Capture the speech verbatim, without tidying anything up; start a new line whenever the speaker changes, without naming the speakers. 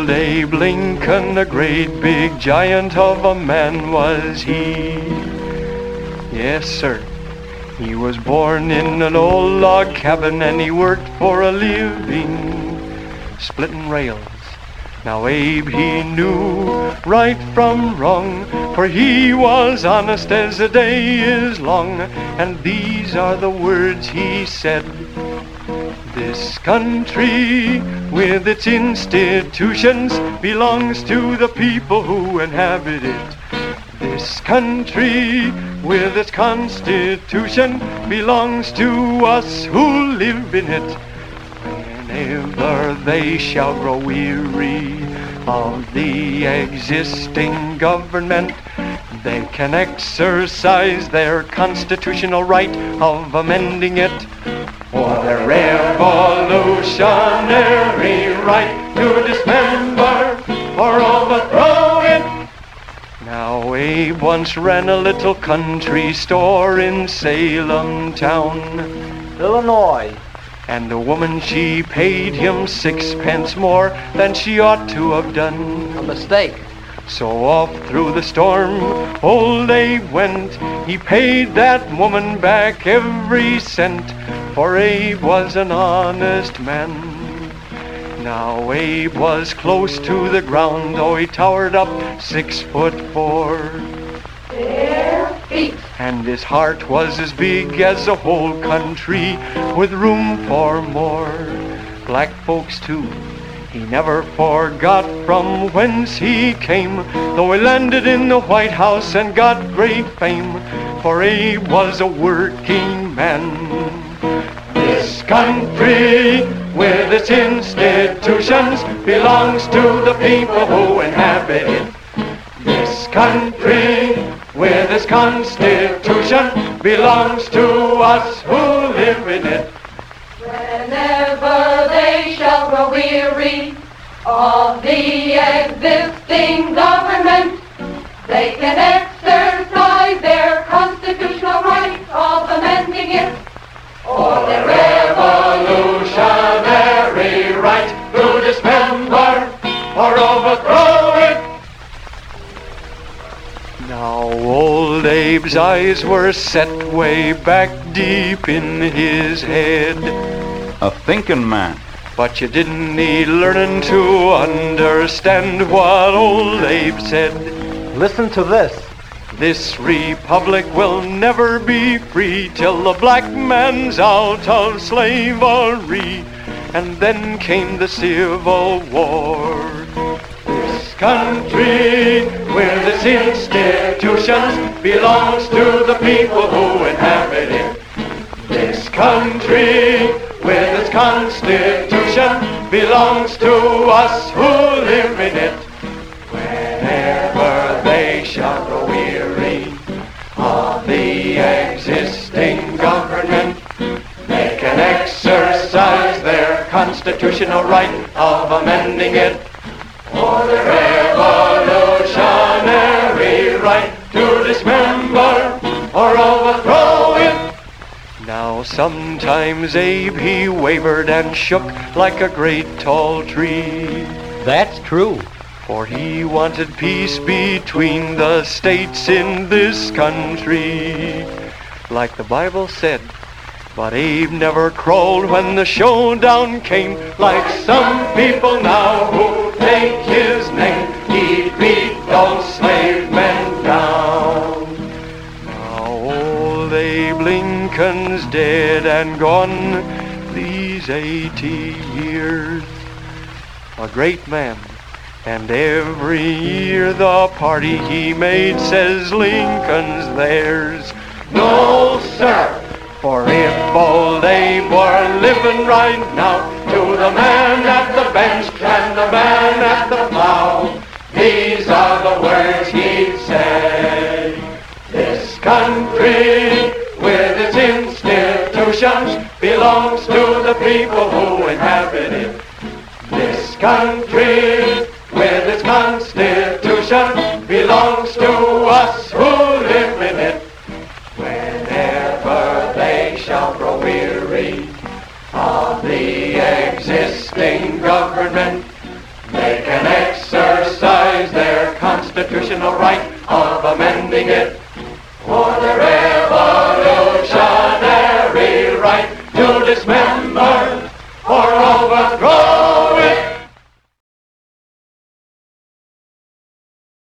Old Abe Lincoln, a great big giant of a man was he. Yes, sir. He was born in an old log cabin and he worked for a living, splitting rails. Now Abe, he knew right from wrong, for he was honest as the day is long. And these are the words he said: this country with its institutions belongs to the people who inhabit it. This country with its constitution belongs to us who live in it. Whenever they shall grow weary of the existing government, they can exercise their constitutional right of amending it, or their revolutionary right to dismember or overthrow it. Now Abe once ran a little country store in Salem town,
Illinois.
And the woman, she paid him sixpence more than she ought to have done.
A mistake.
So off through the storm old Abe went. He paid that woman back every cent, for Abe was an honest man. Now Abe was close to the ground, though he towered up six foot four.
Bare feet.
And his heart was as big as the whole country, with room for more. Black folks too, he never forgot from whence he came, though he landed in the White House and got great fame, for Abe was a working man. This country with its institutions belongs to the people who inhabit it. This country with its constitution belongs to us who live in it.
Whenever they shall grow weary of the existing government, they can exercise their constitutional right of amending it, or their revolutionary right to dismember or overthrow it.
Now old Abe's eyes were set way back deep in his head.
A thinking man.
But you didn't need learning to understand what old Abe said.
Listen to this.
This republic will never be free till the black man's out of slavery. And then came the Civil War. This country with its institutions belongs to the people who inhabit it. This country with its constitution belongs to us who live in it. Whenever they shall grow weary of the existing government, they can exercise their constitutional right of amending it, or the revolutionary right to dismember or overthrow it. Now sometimes Abe, he wavered and shook like a great tall tree.
That's true.
For he wanted peace between the states in this country, like the Bible said. But Abe never crawled when the showdown came, like some people now who take his name. He beat those slave men down. Now old Abe Lincoln's dead and gone these eighty years. A great man. And every year the party he made says Lincoln's theirs. No, sir, for if old Abe were living right now, to the man at the bench and the man at the plow, these are the words he'd say. This country with its institutions belongs to the people who inhabit it. This country with its constitution belongs to us who live in it. Whenever they shall grow weary of the existing government, they can using it for the revolutionary right to dismember or overthrow